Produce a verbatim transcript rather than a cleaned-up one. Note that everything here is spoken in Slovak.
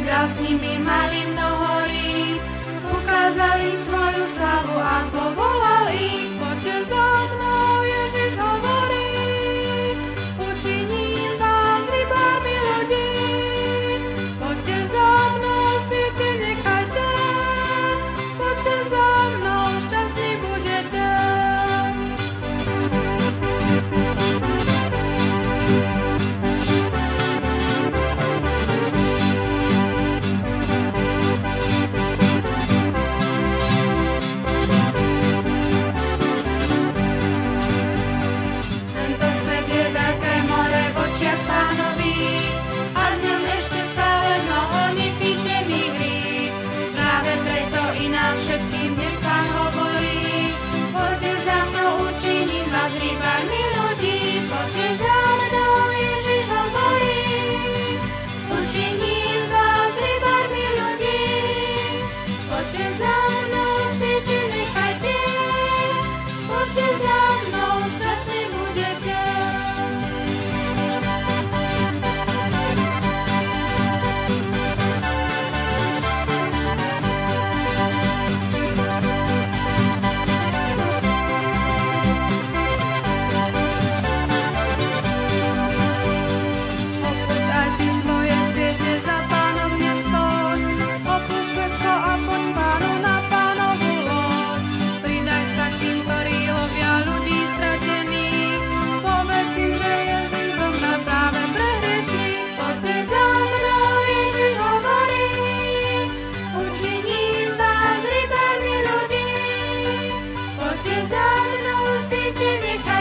nimi mali mnohorí, ukázali svoju slavu a povolali. Poďte za mnou, Ježiš hovorí, učiním vás rybami ľudí. Poďte za mnou, siete nechajte, poďte za mnou, šťastní budete. Poďte za mnou, siete nechajte.